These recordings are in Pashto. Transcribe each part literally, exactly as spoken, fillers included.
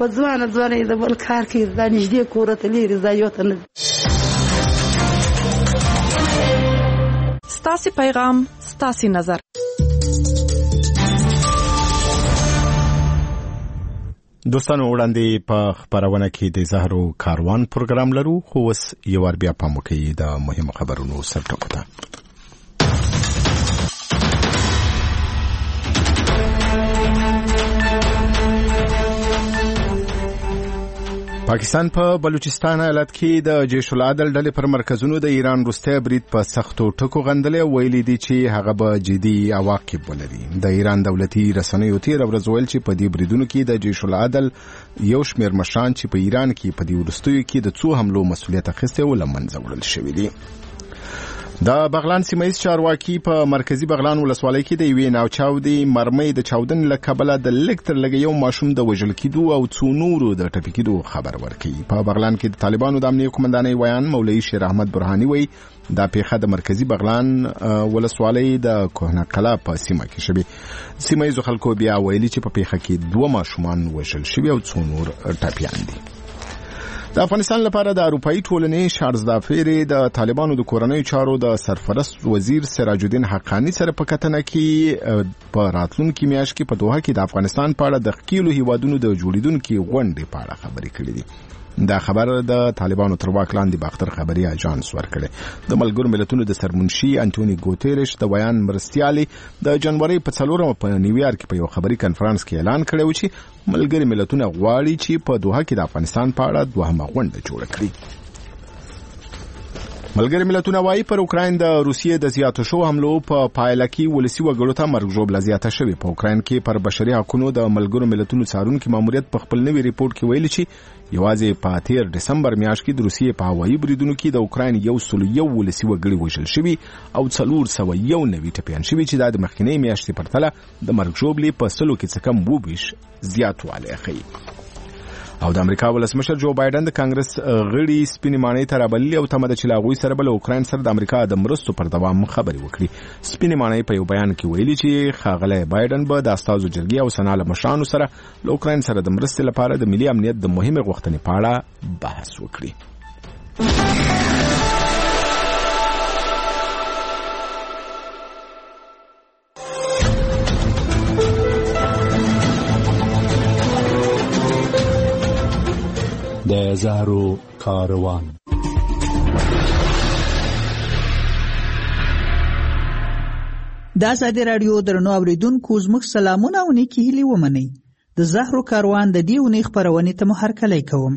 په ځوانه ځوانه د بل کار کوي دا نږدې کوره ته لري دا یو ته نه ستاسې پیغام ستاسې نظر. دوستانو وړاندې په خبرونه کې د زهرو کاروان پروګرام لرو خو اوس یو ور بیا پام وکړئ د مهمو خبرونو سرټکو ته. پاکستان په بلوچستان ایالت کې د جیش العدل ډلې پر مرکزونو د ایران وروستی برید په سختو ټکو غندلې او ویلي دي چې هغه به جدي عواقب ولري. د ایران دولتي رسنیو تېره ورځ ویل چې په دې بریدونو کې د جیش العدل یو شمېر مشران چې په ایران کې په دې وروستیو کې د څو حملو مسؤلیت اخیستی و له منځه وړل شوي دي. د بغلان سیمه ییز چارواکي په مرکزی بغلان ولسوالۍ کې د یوې ناوچاودې مرمۍ د چاودنې له کبله د لږ تر لږه یو ماشوم د وژل کېدو او څو نورو د ټپي کېدو خبر ورکوي. په بغلان کې د طالبانو د امنیه قومندانۍ ویان مولوي شیر احمد برهاني وایي دا پیښه د مرکزی بغلان ولسوالۍ د کوهنه قلا په سیمه کې شوې. سیمه ییزو خلکو بیا ویلي چې په پیښه کې دوه ماشومان وژل شوي او څو نور ټپیان دي. د افغانستان لپاره د اروپאי ټولنې شارز دافیری د طالبانو د کورنۍ چارو د سرپرست وزیر سراج الدین حقانی سره په کتنه کې په راتلونکي میاشت کې په دوحه کې د افغانستان په اړه د ښکیلو هیوادونو د جوړیدونکو غونډې په اړه خبرې کړې دي. دا خبر د طالبانو تر واک لاندې باختر خبري اژانس ورکړي. د ملګرو ملتونو د سرمنشي انټونی ګوتيرش د بیان مرستيالي د جنوري په څلورمه په نیویارک کې په یو خبري کانفرنس کې اعلان کړی و چې ملګري ملتونه غواړي چې په دوحه کې د افغانستان په اړه دوهمه غونډه جوړه کړي. ملګري ملتونه وايي پر اوکراین د روسیې د زیاتو شو حملو په پایله کې ولسی وګړو ته مرګ ژوبله زیاته شوې. په اوکراین کې پر بشري حقوقو د ملګرو ملتونو څارونکو ماموریت په خپل نوي ریپورت کې ویلي چې یوازې په تیر دسمبر میاشت کې د روسیې په هوایي بریدونو کې د اوکراین یو سل یو ولسی وګړي وژل شوي او څلور سوه یو نوي ټپیان شوي چې د مخکینی میاشتې پرتله د مرګ ژوبلې په سلو کې څه کم اووه ویشت زیاتوالی ښیي. او د امریکا ولسمشر جو بایدن د کانګرس غړي سپینې ماڼۍ ته رابللي او تمه ده چې له هغوی سره به له اوکراین سره د امریکا د مرستو پر دوام خبرې وکړي. سپینې ماڼۍ په یو بیان کې ویلي چې ښاغلی بایدن به د استازو جرګې او سنا له مشرانو سره له اوکراین سره د مرستې لپاره د ملي امنیت د مهمې غوښتنې په اړه بحث وکړي. د زهرو کاروان. د ازادي رادیو درنو اوریدونکو زموږ سلامونه او نیکی هیلې ومنئ. د زهرو کاروان د دې اونۍ خپرونې ته مو هرکلی کوم.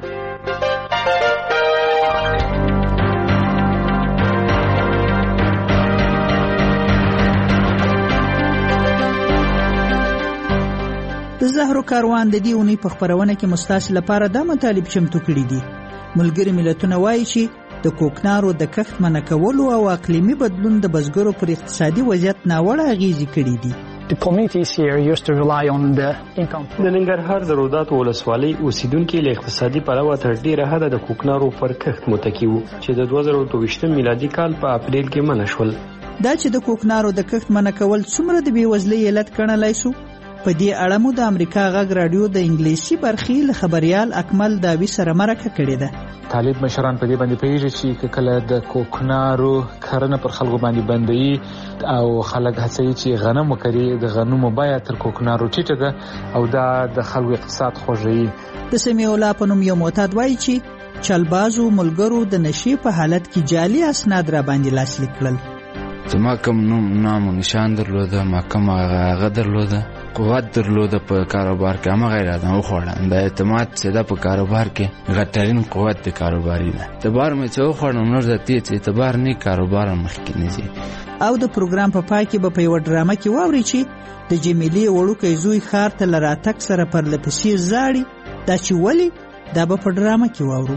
د زهرو کاروان د دې اونۍ په خپرونه کې مستاسو لپاره دا مطالب چمتو کړي دي. ملګري ملتونه وایي چې د کوکنارو د کښت منع کولو او اقلیمي بدلون د بزګرو پر اقتصادي وضعیت ناوړه اغیزې کړي دي. The communities here used to rely on the income. د ننګرهار د روداتو ولسوالۍ اوسیدونکو له اقتصادي پلوه تر ډیره حده د کوکنارو پر کښت متکی وو چې د دوه زره دوه ویشت میلادي کال په اپریل کې منع شول. دا چې د کوکنارو د کښت منع کول څومره د بېوزلۍ علت ګڼلی شو، په دې اړه مو د امریکا غږ رادیو د انګلیسي برخې له خبريال اکمل داوی سره مرکه کړې ده. طالب مشران په دې باندې پیږي چې کله د کوکنارو کرنه پر خلکو باندې بندي او خلک هڅوي چې غنم وکړي، د غنمو بیه تر کوکنارو ټیټه ده او دا د خلکو اقتصاد خوږوي. د سمیع الله په نوم یو معتاد وایي چې چلبازو ملګرو د نشې په حالت کې جعلي اسناد را باندې لاسلیک کړل. زما کوم نوم نام او نشان درلوده، ما کوم هغه درلوده، قوت درلوده په کاروبار کې، هم غیر ادم خوړم د اعتماد سده په کاروبار کې غټرین قوت د کاروباري ده. اعتبار مې چې خوړم نور ذاتي چې اعتبار نه کاروبار مخکې نه ځي. او د پروګرام په پای کې به په یو ډرامه کې واوري چې د جمیلې وړوکی زوی ښار ته له راتګ سره پرله پسې زاړي. دا چې ولې، دا به په ډرامه کې واورو.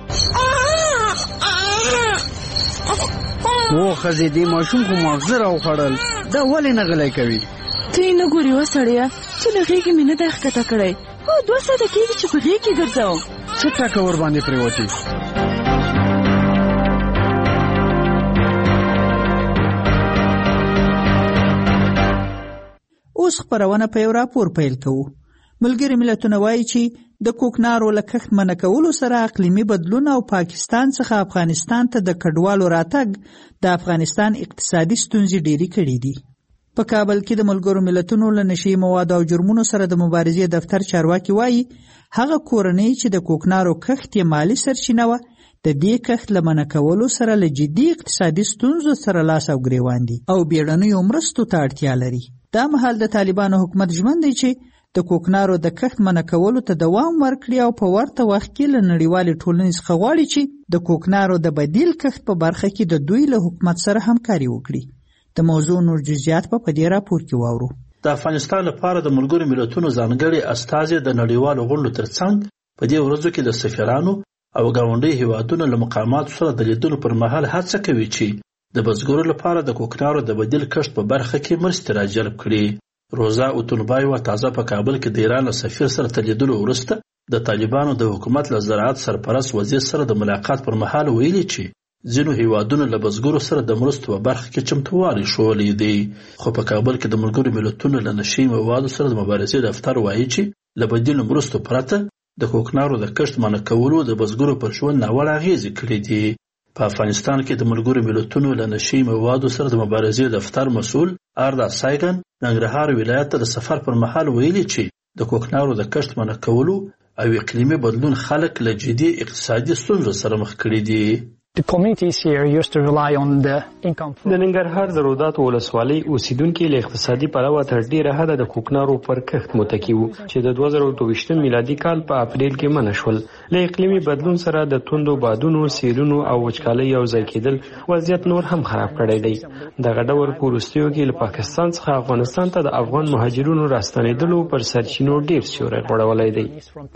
او خزې دې ماشوم خو ماغزه راوخوړل، دا ولې نه غلی کوي؟ ته یې نه ګورې وسړیه چې له غېږې مې نه دی ښکته کړی. هو دوه ساعته کېږي چې په غېږ کې ګرځوم. څه ټکه ور باندې پرېوتې؟ اوس خپرونه په یو راپور پیل کوو. ملګري ملتونه وایي چې د کوکنارو له کښت منع کولو سره اقلیمي بدلون او پاکستان څخه افغانستان ته د کډوالو راتګ د افغانستان اقتصادي ستونزې ډېرې کړې دي. په کابل کې د ملګرو ملتونو له نشي موادو او جرمونو سره د مبارزې دفتر چارواکي وایي هغه کورنۍ چې د کوکنارو کښت یې مالی سرچینه وه د دې کښت له منع کولو سره له جدي اقتصادي ستونزو سره لاس او ګریوان دي او بیړنیو مرستو ته اړتیا لري. دا مهال د طالبانو حکومت ژمن دی چې د کوکنارو د کښت منع کولو ته دوام ورکړي او په ورته وخت کې له نړیوالې ټولنې څخه غواړي چې د کوکنارو د بدیل کښت په برخه کې د دوی له حکومت سره همکاري وکړي. د موضوع نور جزئیات په دې راپور کې واورو. د افغانستان لپاره د ملګرو ملتونو ځانګړي استازي د نړیوالو غونډو ترڅنګ په دې ورځو کې د سفیرانو او ګاونډي هیوادونو له مقاماتو سره د لیدلو پر مهال هڅه کوي چې د بزګرو لپاره د کوکنارو د بدیل کښت په برخه کې مرستې راجلب کړي. روزا اوتونبایوا تازه په کابل کې د ایران له سفیر سره تر لیدلو وروسته د طالبانو د حکومت له زراعت سرپرست وزیر سره د ملاقات پر مهال ویلي چې ځینو هیوادونو له بزګرو سره د مرستو په برخه کې چمتووالی ښوولی دی. خو په کابل کې د ملګرو ملتونو له نشي موادو سره د مبارزې دفتر وایي چې له بدیلو مرستو پرته د کوکنارو د کښت منع کولو د بزګرو پر ژوند ناوړه اغېزې کړې دي. په افغانستان کې د ملګرو ملتونو له نشي موادو سره د مبارزې دفتر مسؤل آردا سایګن ننګرهار ولایت ته د سفر پر مهال ویلي چې د کوکنارو د کښت منع کولو او اقلیمي بدلون خلک له جدي اقتصادي ستونزو سره مخ کړي دي. The communities here used to rely on the income from د ننګرهار د روداتو ولسوالۍ اوسیدونکي له اقتصادي پلوه تر ډیره حده د کوکنارو پر کښت متکي وو چې د دوه زره دوه ویشتم میلادي کال په اپریل کې منع شول. له اقلیمي بدلون سره د توندو بادونو، سیلونو او وچکالۍ یو ځای کېدل وضعیت نور هم خراب کړی دی. دغه ډول په وروستیو کې له پاکستان څخه افغانستان ته د افغان مهاجرونو راستنېدلو پر سرچینو ډیر سیوری غوړولی دی.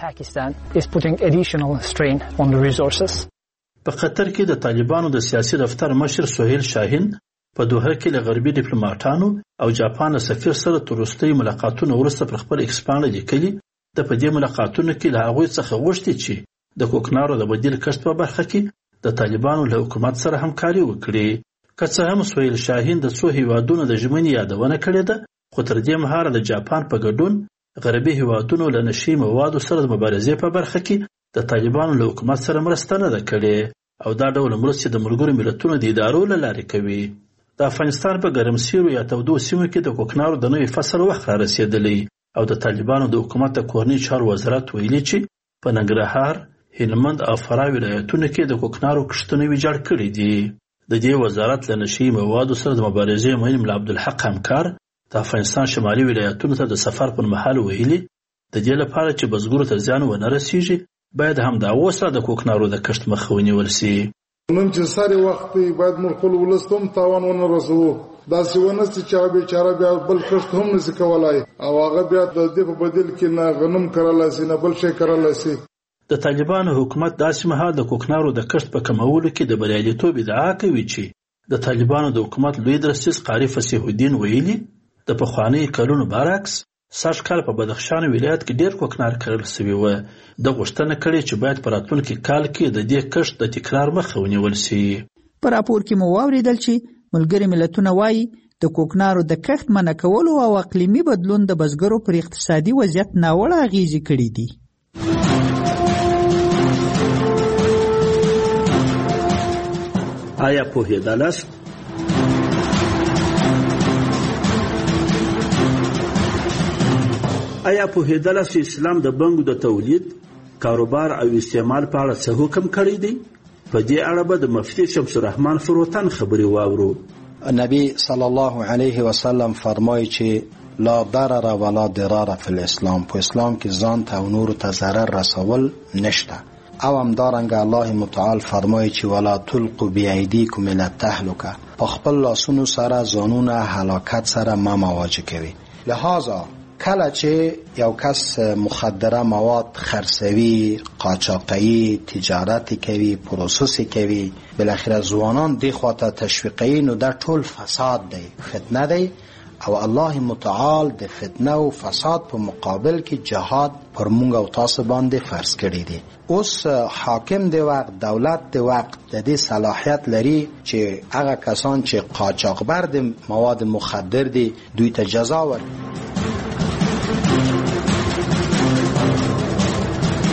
په قطر کې د طالبانو د سیاسي دفتر مشر سهیل شاهین په دوحه کې له غربي ډیپلوماټانو او جاپان سفیر سره تر وروستیو ملاقاتونو وروسته پر خپل ایکس پاڼه لیکلي د په دې ملاقاتونو کې له هغوی څخه غوښتي چې د کوکنارو د بدیل کښت په برخه کې د طالبانو له حکومت سره همکاري وکړي. که څه هم سهیل شاهین د څو هیوادونو د ژمنې یادونه کړې ده خو تر دې مهاله د جاپان په ګډون غربي هیوادونو له نشي موادو سره د مبارزې په برخه کې د طالبانو له حکومت سره مرسته نه ده کړې او دا ډول مرستې د ملګرو ملتونو د ادارو له لارې کوي. د افغانستان په ګرمسیرو یا تودو سیمو کې د کوکنارو د نوي فصل وخت را رسېدلی او د طالبانو د حکومت د کورني چارو وزارت ویلي چې په ننګرهار، هلمند او فراه ولایتونو کې د کوکنارو کښتونه ویجاړ کړي دي. د دې وزارت له نشي موادو سره د مبارزې مهم ملا عبدالحق همکار د افغانستان شمالي ولایتونو ته د سفر پر مهال ویلي د دې لپاره چې بزګرو ته زیان ونه رسیږي باید هم دا اوس د کوکنارو د کښت مخه ونیول سي. نن چې ساري وخت باید موږ خپل ولس ته هم تاوان ونه رسوو. داسې ونه سي چې هغه بیچاره بیا بل کښت هم نسي کولی او هغه بیا د دې په بدل کې نه غنم کرلی سي نه بل شی کرلی سي. د طالبانو حکومت داسې مهال د کوکنارو د کښت په کمولو کې د بریالیتوب ادعا کوي چې د طالبانو د حکومت لوی درسیز قاری فصیح الدین ویلي د پخواني کلونو برعکس سږ کال په بدخشان ولایت کې ډیر کوکنار کرل سوي و. د غوښتنه کړې چې باید په راتلونکي کال کې د دې کښت د تکرار مخه ونیول سي. په راپور کې مو واوریدل چې ملګري ملتونه وایي د کوکنارو د کښت منع کولو او اقلیمي بدلون د بزګرو پر اقتصادي وضعیت ناوړه اغیزې کړې دي. آیا پوهېدلاست آیا پوهېدلاست چې اسلام د بنګو د تولید، کاروبار او استعمال په اړه څه حکم کړی دی؟ په دې اړه به د مفتی شمس الرحمن فروتن خبرې واورو. نبی صلی الله علیه و سلم فرمایي چې لا ضرر ولا ضرار فی الاسلام، په اسلام کې ځان ته او نورو ته ضرر رسول نشته. او همدارنګه الله متعال فرمایي چې ولا تلقوا بأیدیکم الی التهلکه، په خپل لاسونو سره ځانونه هلاکت سره مه مواجه کوي. لہذا کله چې یو کس مخدره مواد خرڅوي، قاچاقوي، تجارت کوي، پروسس کوي، بالاخره ځوانان دې خواته تشویقوي، نو دا ټول فساد دی، فتنه دی. او الله متعال د فتنه او فساد په مقابل کې جهاد پر مونږ او تاسو باندې فرض کړی دی. اوس حاکم دی وقت، دولت دی وقت د دې صلاحیت لري چې هغه کسان چې قاچاقبر د مواد مخدر دي دوی ته جزا ورکړي.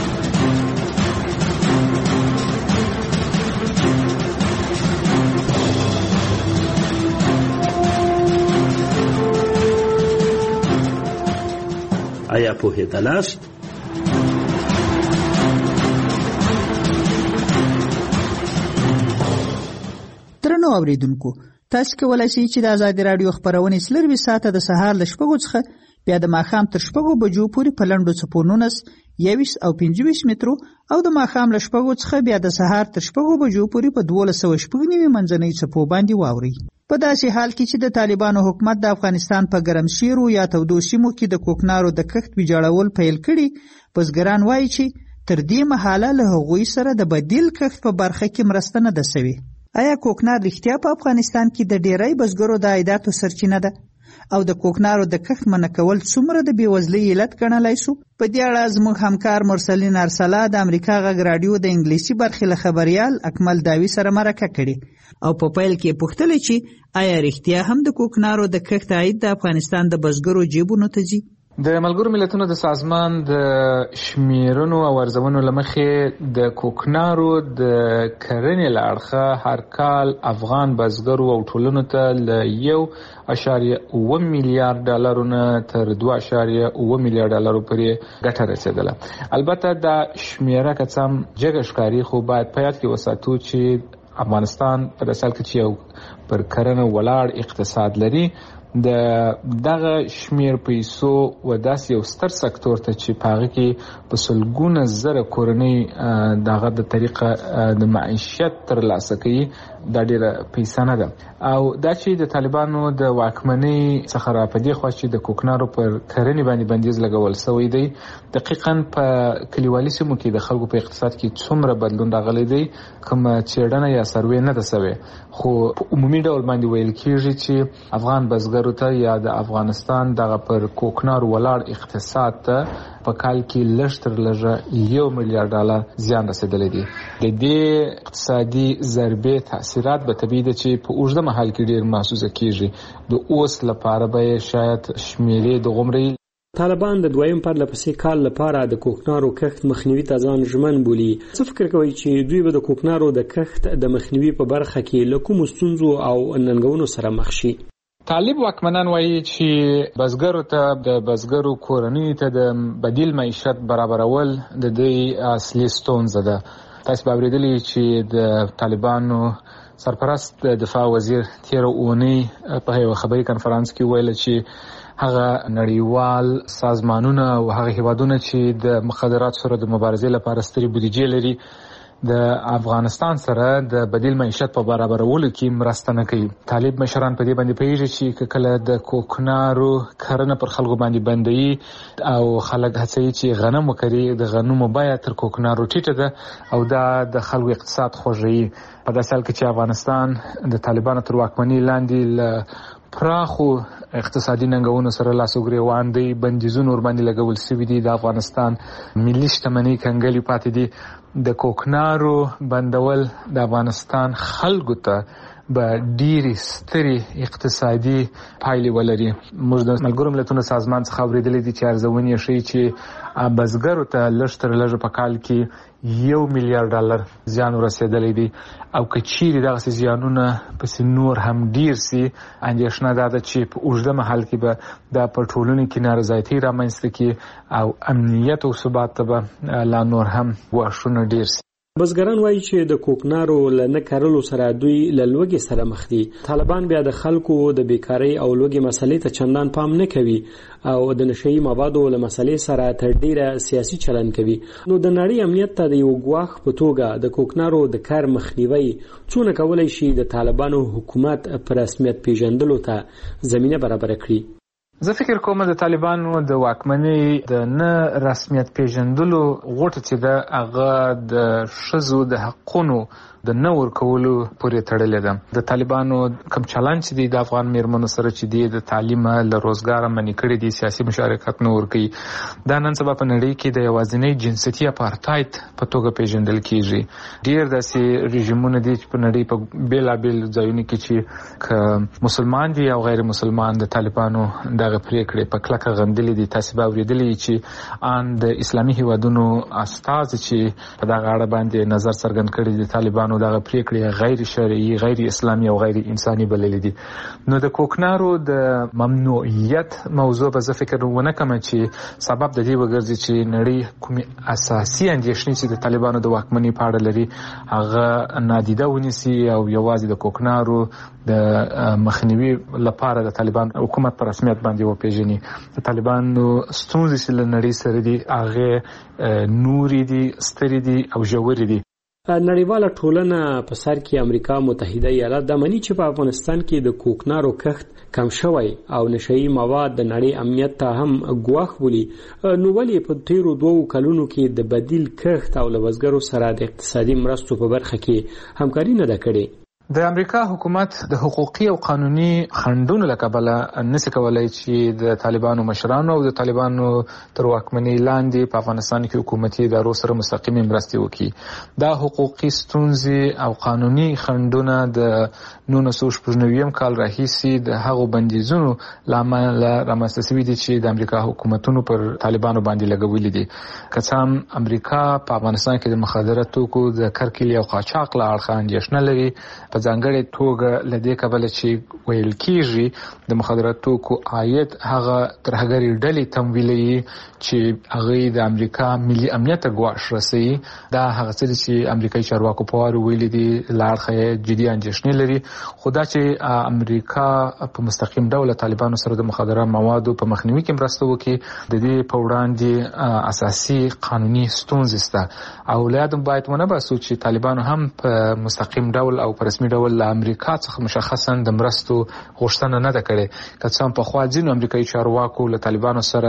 پوهېدلاست؟ درنو اوریدونکو، تاسو کولای شئ چې د آزادي رادیو خبرونه څلروي ساعته د سهار ل شپږو څخه بیا د ماښام تر شپږو بجو پورې په لنډو څپو نولس، یوویشت او پنځه ویشت مترو او د ماښام له شپږو څخه بیا د سهار تر شپږو بجو پورې په دولس سوه شپږ نوي منځنۍ څپو باندې واورئ. په داسې حال کې چې د طالبانو حکومت د افغانستان په ګرم سیرو یا تودو سیمو کې د کوکنارو د کښت ویجاړول پیل کړي، بزګران وایي چې تر دې مهاله له هغوی سره د بدیل کښت په برخه کې مرسته نه ده سوې. آیا کوکنار رښتیا په افغانستان کې د ډیری بزګرو د عایداتو سرچینه ده؟ او د کوکنارو د کښت منع کول څومره د بېوزلۍ علت ګڼلی سو؟ په دې اړه زموږ همکار مرسلین ارسلا د امریکا غږ راډیو د انګلیسي برخې له خبریال اکمل داوی سره مرکه کړې او په پیل کې پوښتلې چې آیا رښتیا هم د کوکنارو د کښت عاید د افغانستان د بزګرو جیبونو ته ځي؟ د ملګرو ملتونو د سازمان د شمیرنو او ارزونو له مخې د کوکنارو د کرنې له اړخه هر کال افغان بزګرو او ټولنو ته له یو اشاریه اوه میلیارډ ډالرونه تر دوه اشاریه اوه میلیارډ ډالرو پورې ګټه رسېدله. البته دا شمیره که څه هم جګه ښکاري، خو باید په یاد کې وساتو چې افغانستان په داسې حال کې چې یو پر کرنه ولاړ اقتصاد لري، د دغه شمیر پیسو و داسې یو ستر سکتور ته چې په هغه کې په سلګونه زره کورنۍ دغه د طریقه د معیشت ترلاسه کوي، دا ډیره پیسه نه ده. او دا چې د طالبانو د واکمنۍ څخه را پدې خوا چې د کوکنارو پر کرنې باندې بندیز لګول شوی دی، دقیقاً په کلیوالي سیمو کې د خلکو په اقتصاد کې څومره بدلون راغلی دی کومه څېړنه یا سروې نه ده سوې. خو په عمومي ډول باندې ویل کېږي چې افغان بزګرو ته یا د افغانستان دغه پر کوکنارو ولاړ اقتصاد ته په کال کې لږ تر لږه یو میلیارډ ډالر زیان رسېدلی دی. د دې اقتصادي ضربې تاثیرات به طبیعي ده چې په اوږده مهال کې ډېر محسوسه کېږي. د اوس لپاره به یې شاید شمیرې د غومرې طالبان د دویم پرلپسې کال لپاره د کوکنارو کښت مخنیوي ته ځان ژمن بولي. څه فکر کوئ چې دوی به د کوکنارو د کښت د مخنیوي په برخه کې له کومو ستونزو او ننګونو سره مخ شي؟ طالب واکمنان وایي چې بزګرو ته د بزګرو کورنۍ ته د بدیل معیشت برابرول د دوی اصلي ستونزه ده. تاسو به اورېدلي چې د طالبانو سرپرست د دفاع وزیر تېره اونۍ په یوه خبري کنفرانس کې ویل چې هغه نړیوال سازمانونه او هغه هیوادونه چې د مخدراتو سره د مبارزې لپاره سترې بودیجې لري د افغانستان سره د بدیل معیشت په برابرولو کې مرسته نه کوي. طالب مشران په دې باندې پوهېږي چې کله د کوکنارو کرنه پر خلکو باندې بندوي او خلک هڅوي چې غنم وکري، د غنمو بیه تر کوکنارو ټیټه ده او دا د خلکو اقتصاد خوږوي. په داسې حال کې چې افغانستان د طالبانو تر واکمنۍ لاندې له پراخو اقتصادي ننګونو سره لاس و ګریوان دی، بندیزونه ورباندې لګول شوي دي، د افغانستان ملي شتمنۍ کنګلې پاتې دي. د کوکنارو بندول د افغانستان خلکو ته به ډېرې سترې اقتصادي پایلې ولري. موږ د ملګرو ملتونو سازمان څخه اورېدلي دي چې ارزونې یې ښیي چې بزګرو ته لږ تر لږه په کال کې یو میلیارډ ډالر زیان ورسېدلی دی او که چیرې دغسې زیانونه پسې نور هم ډیر سي، اندېښنه دا ده چې په اوږده مهال کې به دا په ټولنې کې نارضایتۍ رامنځته کړي او امنیت او ثبات ته به لا نور هم ګواښونه ډیر سي. بزګران وایي چې د کوکنارو له نه کرلو سره دوی له لوږې سره مخ دي. طالبان بیا د خلکو د بیکارۍ او لوږې مسلې ته چندان پام نه کوي او د نشهیي موادو له مسلې سره تر ډیره سیاسي چلن کوي. نو د نړۍ امنیت ته د یو ګواښ په توګه د کوکنارو د کار مخنیوی څونه کولی شي د طالبانو حکومت په رسمیت پیژندلو ته زمینه برابره کړي؟ زه فکر کوم د طالبانو د واکمنۍ د نه رسمیت پیژندلو غوټه چې ده هغه د ښځو د حقونو د نه ورکولو پورې تړلې ده. د طالبانو کوم چلند چې دی د افغان میرمنو سره چې دی د تعلیم له روزګاره منع کړي دي، سیاسي مشارکت نه ورکوي، دا نن سبا په نړۍ کې د یوازینۍ جنسیتي اپارتاید په توګه پیژندل کیږي. ډیر داسې رژیمونه دي چې په نړۍ په بیلابیل ځایونو کې چې که مسلمان دي او غیر مسلمان د طالبانو دغه پریکړې په کلکه غندلې دي. تاسو به اورېدلي چې ان د اسلامي هیوادونو استازي چې په دغه اړه باندې نظر څرګند کړی دي، طالبانو طالبانو دغه پریکړې غیر شرعي، غیر اسلامي او غیر انساني بللې دي. نو د کوکنارو د ممنوعیت موضوع به زه فکر ونه کوم چې سبب د دې وګرځي چې نړۍ کومې اساسي اندېښنې چې د طالبانو د واکمنۍ په اړه لري هغه نادیده ونیسي او یوازې د کوکنارو د مخنیوي لپاره د طالبان حکومت په رسمیت باندې وپیژني. د طالبانو ستونزې چې له نړۍ سره دي هغه نوري دي، ستري دي او ژورې دي. نړیواله ټولنه په سر کې امریکا متحده ایالات د مني چې په افغانستان کې د کوکنارو کښت کم شوی او نشئی مواد د نړۍ امنیت ته هم ګواښ بولي. نو ولې په تیرو دوو کلونو کې د بدیل کښت او لوزګرو سره د اقتصادي مرستو په برخه کې همکاري نه ده کړې؟ د امریکا حکومت د حقوقي او قانوني خنډونو له کبله نشي کولای چې د طالبانو مشرانو او د طالبانو تر واکمنۍ لاندې په افغانستان کې حکومتي ادارو سره مستقیمه مرستې وکړي. دا حقوقي ستونزې او قانوني خنډونه د نولس سوه شپږ نوي کال راهیسې د هغو بندیزونو لامل رامنځته شوي دي چې د امریکا حکومتونو پر طالبانو باندې لګولي دي. که څه هم امریکا په افغانستان کې د مخدره توکو د کرکیلې او قاچاق له اړخه اندېښنه لري، په ځانګړې توګه له دې کبله چې ویل کېږي د مخدره توکو عاید هغه ترهګرې ډلې تمویلوي چې هغوی د امریکا ملي امنیت ته ګواښ رسوي. دا هغه څه دي چې امریکایي چارواکو په وارو ویلي دي، له اړخه یې جدي اندېښنې لري. خو دا چې امریکا په مستقیم ډول طالبانو سره د مخدره موادو په مخنیوي کې مرسته وکړي، د دې په وړاندې اساسي قانوني ستونزې شته. او له یاده باید ونه باسو چې طالبانو هم په مستقیم ډول او په رسمي ډول له امریکا څخه مشخصا د مرستو غوښتنه نه ده کړې. که څه هم پخوا ځینو امریکایي چارواکو له طالبانو سره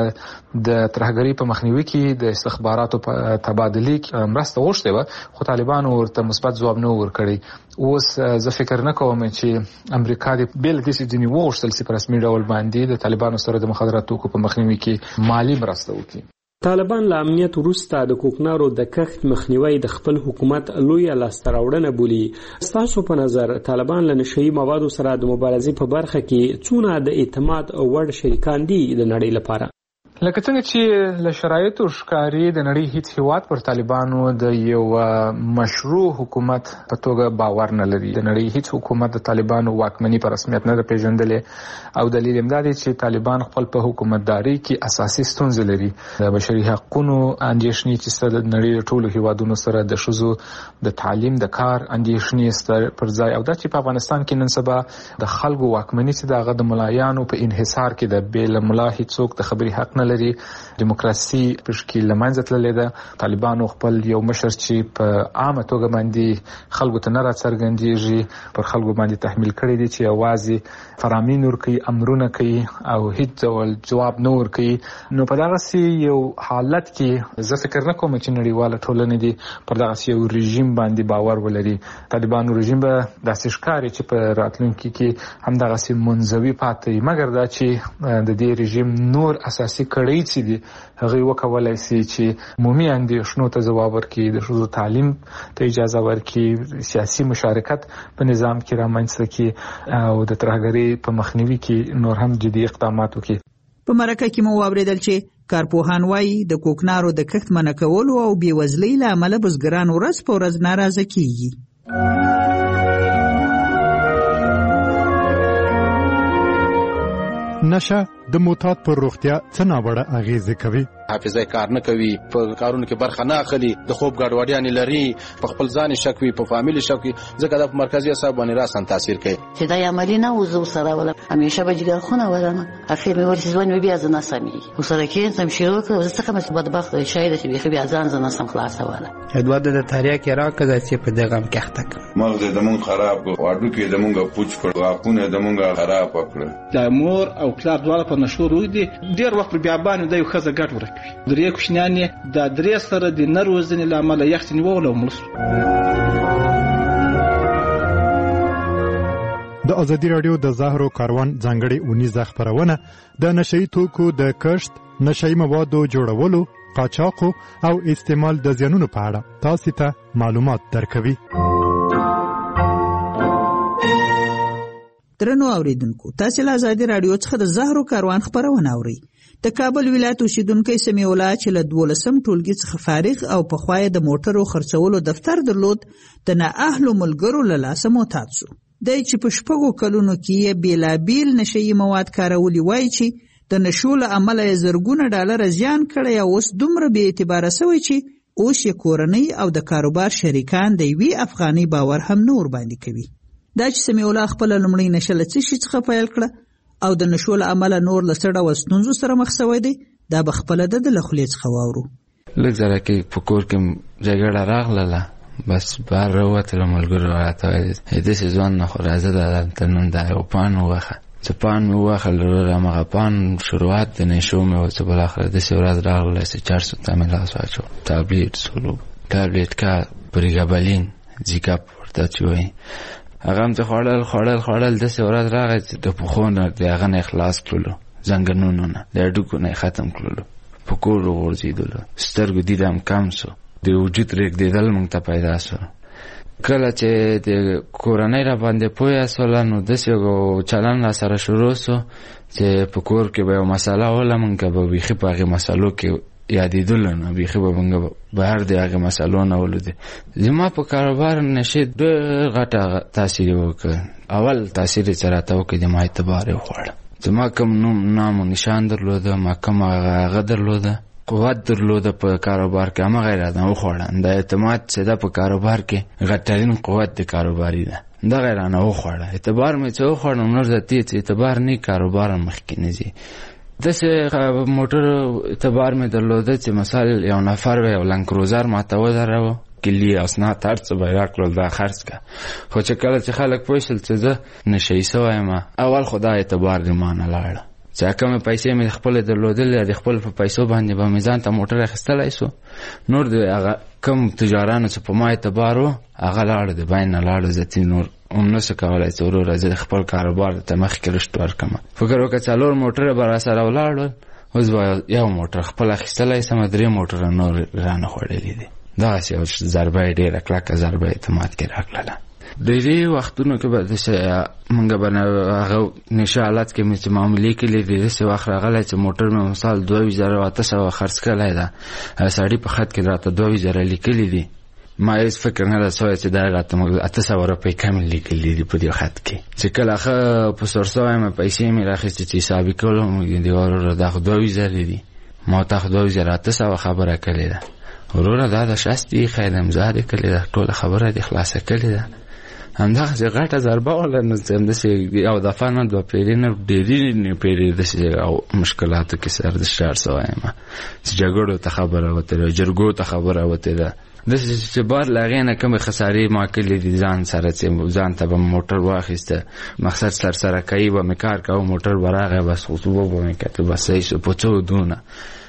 د ترهګرۍ په مخنیوي کې د استخباراتو په تبادلې کې مرسته غوښتې وه، خو طالبانو ورته مثبت ځواب نه ورکړی. اوس زه فکر نه کوم چې امریکا د بې له دې چې ځینې وغوښتل چې په رسمي ډول باندې د طالبانو سره د مخدره توکو په مخنیوي کې مالي مرسته وکړي. طالبان له امنیت وروسته د کوکنارو د کښت مخنیوي د خپل حکومت لویه لاسته راوړنه بولي. ستاسو په نظر طالبان له نشئی موادو سره د مبارزې په برخه کې څونه د اعتماد وړ شریکان دي د نړۍ لپاره؟ لکه څنګه چې له شرایطو ښکاري د نړۍ هیڅ هیواد پر طالبانو د یو مشروع حکومت په توګه باور نه لري. د نړۍ هیڅ حکومت د طالبانو واکمني په رسمیت نه ده پیژندلې او دلیل هم دا دی چې طالبان خپل په حکومتداري کې اساسي ستونزې لري. د بشري حقوقو اندېښنې چې سره د نړۍ د ټولو هیوادونو سره د ښځو د تعلیم د کار اندېښنې سره پر ځای، او دا چې په افغانستان کې نن سبا د خلکو واکمني چې دغه د ملایانو په انحصار کې ده، بې له ملا هیڅوک د خبرې حق نه لري. دیموکراسي په شکل لمنځه تللې ده. طالبانو خپل یو مشر چې په عامه توګه باندې خلکو ته نه راڅرګندېږي، پر خلکو باندې تحمیل کړی دي چې یوازې فرامین ورکوي، امرونه کوي او هیڅ ډول جواب نه ورکوي. نو په دغسې یو حالت کې زه فکر نه کوم چې نړیواله ټولنه دي پر دغسې یو رژیم باندې باور ولري. طالبانو رژیم به داسې ښکاري چې په راتلونکي کې هم دغسې منزوي پاتې، مګر دا چې د دې رژیم نور اساسي کړی چې دي هغه وکولای شي چې عمومي اندېښنو ته ځواب ورکړي، د ښځو تعلیم ته اجازه ورکړي، سیاسي مشارکت په نظام کې رامنځته کړي او د ترهګرۍ په مخنیوي کې نور هم جدي اقدامات وکړي. په مرکه کې مو واوریدل چې کارپوهان وایي د کوکنارو د کښت منع کولو او بېوزلۍ له امله بزګران ورځ په ورځ ناراضه کیږي. نشه د معتاد پر روغتیا څه ناوړه اغیزه کوي؟ حافظه کار نه کوي، په کارونو کې برخه نه اخلي، د خوب ګډوډیانې لري، په خپل ځان شک وي، په فامیل شک وي، ځکه د مرکزي اعصاب باندې راسن تاثیر کوي. چې دا عملی نه وزو سره ولا همیشه به جګر خونه ولنه اخر مې ورته ځوان بیا ځنه سمي وسره کې سم شروع کړ، زه څنګه مې بدبخت شاید چې بیا ځان ځنه سم خلاص ولا ادوار د تاریخ کې راکړه چې په دغه کښتک مغز د مونږ خراب کړ، واډو کې د مونږ پوچ کړ، واقونه د مونږ خراب کړ. د مور او پلار دواړه په نشو روي دي، ډیر وخت بیا باندې د یو خزه ګټ ورکوي. درې کوشنیانې د درې سره د نروزنې لامل یخت نیول او ملس. د ازادي رادیو د زهرو کاروان ځانګړي اونیزه خبرونه د نشئی توکو د کښت، نشئی موادو جوړولو، قاچاقو او استعمال د زیانونو په اړه تاسو ته معلومات درکوي. درنو اوریدونکو، تاسو له آزادي رادیو څخه د زهرو کاروان خبرونه اورئ. د کابل ولایت اوسیدونکی سمیع الله چې له دولسم ټولګي څخه فارغ او په خوای د موټرو خرڅولو دفتر درلود، د نااهلو ملګرو له لاسه معتاد شو. دی چې په شپږو کلونو کې یې بېلابېل نشهیي مواد کارولي وایي چې د نشو له امله یې زرګونه ډالره زیان کړی او اوس دومره بې اعتباره سوی چې اوس یې کورنۍ او د کاروبار شریکان د یوې افغانۍ باور هم نه ورباندې کوي. دا چې سمیع الله خپله لومړۍ نشه له څه شي څخه پیل کړه او د نشو له امله نور له څه ډول ستونزو سره مخ سوی دی، دا به خپله د ده له خولې څخه واورو. لږ ځله کې په کور کې جګړه راغلله، بس بهر راووتله، ملګرو راته ویل داسې ځوان نه خو راځه دلته نن دا یو پان ووخه. چې پان مې ووخل وروره همغه پان شروعات د نشو مې و چې بالاخره داسې ورځ راغله چې چارسو ته مې لاس واچو. تابلیټ سولو تابلیټ کا پریګابلین زیکاپ ورته چې وایي هغه هم چې خوړل خوړل خوړل داسې ورځ راغی چې د پښو نه د هغه نه خلاص کړلو، زنګنونو نه د هډوکو نه ختم کړلو، په کور وغورځېدلو، سترګو دید هم کم سو، د وجود رېږدېدل موږ ته پیدا سو. کله چې د کورنۍ را باندې پویه سوله نو داسې یو چلن را سره شروع سو چې په کور کې به یو مسله وله، موږ به بیخي په هغې مسلو کې یادېدلو نه، بیخي به موږ بهر د هغې مسلو نه ولودې. زما په کاروبار نشې ډېر غټه تاثیر یې وکړ. اول تاثیر یې چې راته وکړ زما اعتبار یې وخوړه. زما کوم نوم نام و نشان درلوده، ما کوم هغه درلوده، قوت درلوده په کاروبار کې، همغه یې رانه وخوړه. د اعتماد چې ده په کاروبار کې غټرین قوت د کاروباري ده، دغه یې رانه وخوړه. اعتبار مې چې وخوړه نور ذاتي چې اعتبار نه کاروبار هم مخکې نه ځي. داسې موټر اعتبار مې درلوده چې مثال یو نفر به یو لنکروزر ما ته ودروه، کلي اسناد هر څه به یې راکړل دا خرڅ کړه. خو چې کله چې خلک پوه شول چې زه نشهیي سوی یم، اول خو دا اعتبار د ما نه لاړه. چې کومې پیسې مې خپلې درلودلې د خپل په پیسو باندې به مې ځان ته موټر اخیستلی سو، نور د هغه کوم تجارانو چې په ما اعتبار و هغه لاړه، د بین نه لاړه. ذاتي نور هم نه سو کولی چې وروره زه د خپل کاروبار ته مخکې رشد ورکړم. فکر وکړه څلور موټره به راسره ولاړل، اوس به یو موټر خپل اخیستلی سمه، درې موټره نور رانه خوړلي دي. دغسې یو ضربه یې ډېره کلکه ضربه اعتماد کې راکړله. ډېرې وختونو کې به داسې موږ به هغه نشه حالت کې مې چې معاملې کړي دي، داسې وخت راغلی چې موټر مې مثال دوه ویشت زره اته سوه خرڅ کړی ده، سړي په خط کې راته دوه ویشت زره لیکلي دي. ما هېڅ فکر نه ده سوی چې دا راته موږ اته سوه روپۍ کمې لیکلي دي په دې خط کې. چې کله ښه په سور سوی مې پیسې مې راخیستې چې حسابي کړلو مې دې وروره دا خو دوه ویشت زرې دي، ما ته خو دوه ویشت زره اته سوه خبره کړې ده. وروره دا د شست دي خیر امضا دې کړې ده، ټوله خبره دې خلاصه کړې ده. همدغسې غټه ضربه وله، نو همداسې یو دفعه نه دوه پیرې نه ډېرې پیرې داسې او مشکلاتو کې سر د شار سوی یم چې جګړو ته خبره وتې ده، جرګو ته خبره وتې ده. داسې چې بار له هغې نه کومې خسارې ما کړلې دي ځان سره، چې ځان ته به موټر واخیسته، مقصد سرسره کوي به مې کار کوه، موټر به راغی بس خطوبه به مې کتل، بس صحیح شو په څو دونه،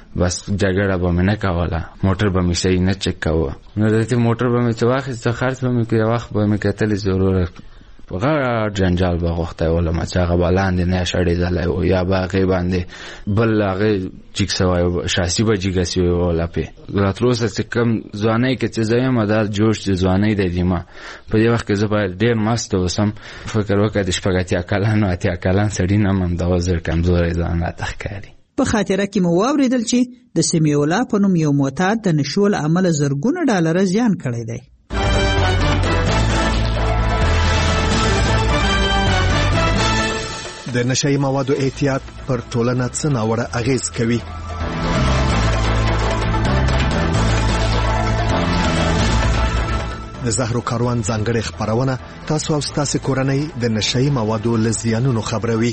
بس جګړه به مې نه کوله، موټر به مې صحیح نه چک کوه. نو داسې موټر به مې چې واخیسته خرڅ به مې کړ، یو وخت به مې کتلې چې وروره غټ جنجال به غوښتی ولم چې هغه به لاندې نه شړېدلی و، یا به هغې باندې بل هغې جګ سوی و، شاسي به جګه سوې وله پې. راتلوسه چې کوم ځوانۍ کې چې زه یم دا جوش د ځوانۍ دی دیمه، په دې وخت کې زه باید ډېر مست اوسم. فکر وکړه د شپږ اتیا کلن و اتیا کلن سړي نه م همدغه زر کمزوری ځان راته ښکاري. په خاطره کې مو واورېدل چې د سمیع الله په نوم یو معتاد د نشو له امله زرګونه ډالره زیان کړی دی. د نشهیي موادو احتیاط پر ټولنه څه ناوړه اغېز کوي؟ د زهرو کاروان ځانګړې خپرونه تاسو او ستاسې کورنۍ د نشهیي موادو له زیانونو خبروي.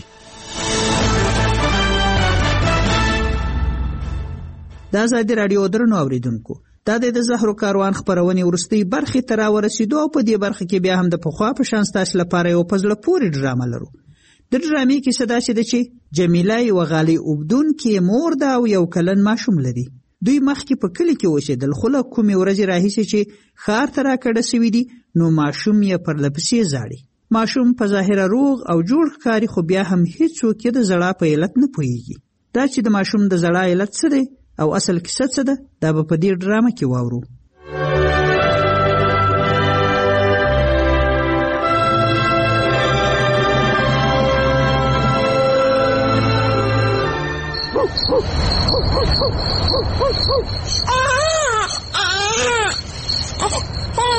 د آزادي راډیو درنو اوریدونکو، دا د زهرو کاروان خپرونې وروستۍ برخې ته راورسېدو او په دې برخه کې بیا هم د پخوا په شان ستاسو لپاره یو په زړه پورې ډرامه لرو. د ډرامې کیسه داسې ده چې جمیله یوه غالۍ اوبدونکې مور ده او یو کلن ماشوم لري. دوی مخکې په کلي کې اوسېدل، خو له کومې ورځې راهیسې چې ښار ته راکډه سوي دي نو ماشوم یې پرله پسې زاړي. ماشوم په ظاهره روغ او جوړ ښکاري، خو بیا هم هیڅوک یې د زړا په علت نه پوهېږي. دا چې د ماشوم د زړا علت څه دی او اصل کیسه څه ده، دا به په دې ډرامه کې واورو.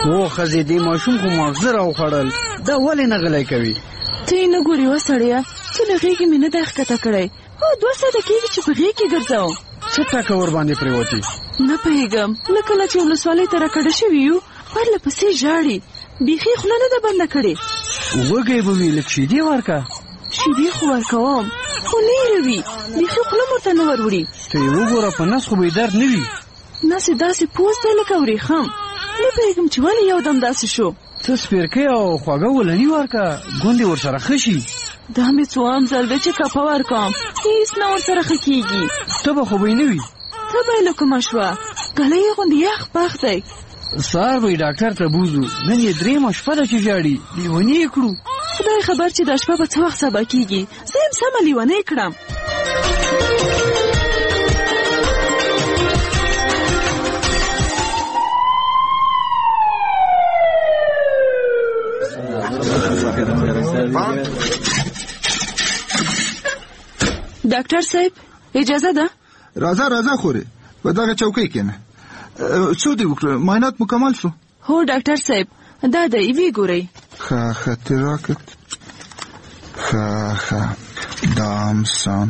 او ښځې دې ماشوم خو ماغزه راوخوړل دا ولې نه غلی کوي ته یې نه ګورې وسړیه چې له غېږې مې نه دی ښکته کړی او دوه ساعته کېږي چې په غېږ کې ګرځوم څه ټکه ورباندې پرېوتې نه پوهېږم له کله چې ولسوالۍ ته راکډه شوي یو پرله پسې ژاړي بیخي خوله نه ده بنده کړې وږی به وي لږ شیدې ورکه شیدې خو ورکوم خو لیرې وي بیخي خوله مو ورته نه وروړي ته یې وګوره په نس خو به یې درد نه وي نس یې داسې پوست دی لکه ورېښم نه پوهېږم چې ولې یو دم داسې شو ته سپېرکۍ او خوږه ولني ورکه ګوندې ورسره ښه شي دا مې څوام ځل دی چې کپه ورکوم هېڅ نه ورسره ښه کېږي تبه خو به یې نه وي تبه یې له کومه شوه ګلی یې غوندې یخ پخ دی سهار به یې ډاکټر ته بوځو نن یې درېیمه شپه ده چې ژاړي لیوني یې کړو خدای خبر چې دا شپه به څه وخت سبا کېږي زه یم سمه لیونی کړم ډاکټر صاحب اجازه ده راځه راځه خورې په دغه چوکۍ کښېنه څه دې وکړه معاینات مکمل شو هو ډاکټر صاحب دا دی ویې ګورئ ښه ښه تراکت ښه ښه دا هم سم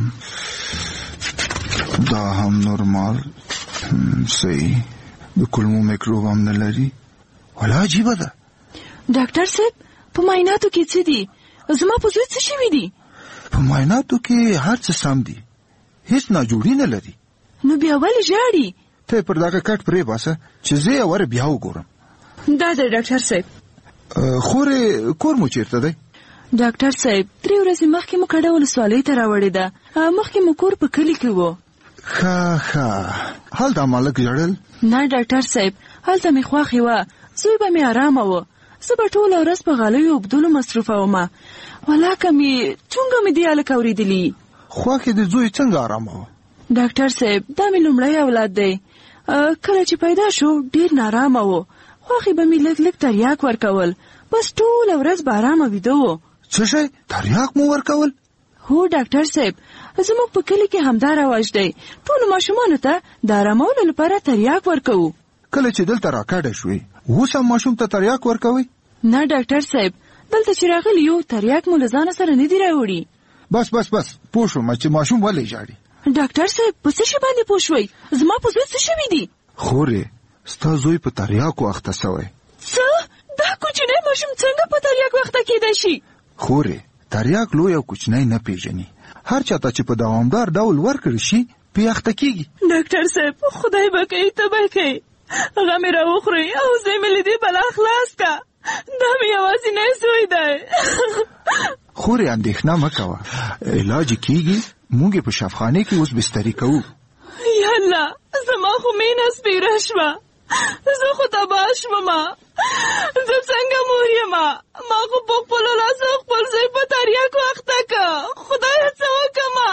دا هم نورمال صحیح د کولمو میکروب هم نه لري ولا عجیبه ده ډاکټر صاحب په معایناتو کې څه دي زما په زوی څه شوي دي په معایناتو کې هر څه سم دي هیڅ ناجوړي نه لري نو بیا ولې ژاړي ته پر دغه کټ پرې باسه چې زه یې ور بیا وګورم دا دی ډاکټر صاحب خورې کور مو چیرته دی ډاکټر صاحب درې ورځې مخکې مو کډه ولسوالۍ ته راوړې ده مخکې مو کور په کلي کې و ښه ښه هلته مالک ژړل نه ډاکټر صاحب هلته مې خوښې وه زوی به مې ارامه و زه به ټوله ورځ په غالیو اوبدلو مصروفه ومه ولاکه مې چونګه مې دې هلک اورېدلي خوښې د زوی څنګه ارامه و ډاکټر صاحب دا مې لومړی اولاد دی کله چې پیدا شو ډېر نارامه و خوښې به مې لږ لږ تریاک ورکول بس ټوله ورځ به ارامه ویده و څه شی تریاک مو ورکول هو ډاکټر صاحب زموږ په کلي کې همدا رواج دی ټولو ماشومانو ته د ارامولو لپاره تریاک ورکوو کله چې دلته راکډه شوې اوس هم ماشوم ته تریاک ورکوئ نه ډاکټر صاحب دلته چې راغلی یو تریاک مو له ځانه سره نه دی راوړي بس بس بس پوه شوم چې ماشوم ولې ژاړي ډاکټر صاحب په څه شي باندې پوه شوئ زما په زوی څه شوي دي خورې ستا زوی په تریاکو اخته سوی څه دا کوچنی ماشوم څنګه په تریاکو اخته کېدی شي خورې تریاک لوی او کوچنی نه پیژني هر چاته چې په دوامدار ډول ورکړل شي پې اخته کېږي ډاکټر صاحب خدای به کوي ته به کوي هغه مې راوخورئ او زه مې له دې بلا خلاص کا دا مې یوازینی زوی دی خورې اندېښنه مه کوه علاج کېږي موږ یې په شفخانه کې اوس بستري کوو یا الله زما خو مینه سپیره شوه زه خو تباه شومه زه څنګه مور یمه ما خو په خپلو لاسو خپل زوی په تریاکو اخته که خدایه څه وکړمه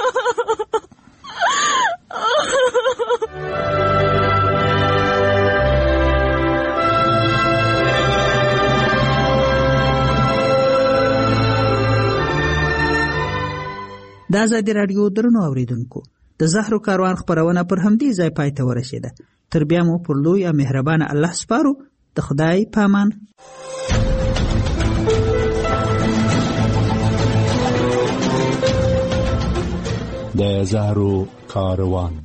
د ازادي راډیو درنو اوریدونکو د زهرو کاروان خپرونه پر همدې ځای پای ته ورسېده تر بیا مو پر لوی او مهربان الله سپارو د خدای پامان د زهرو کاروان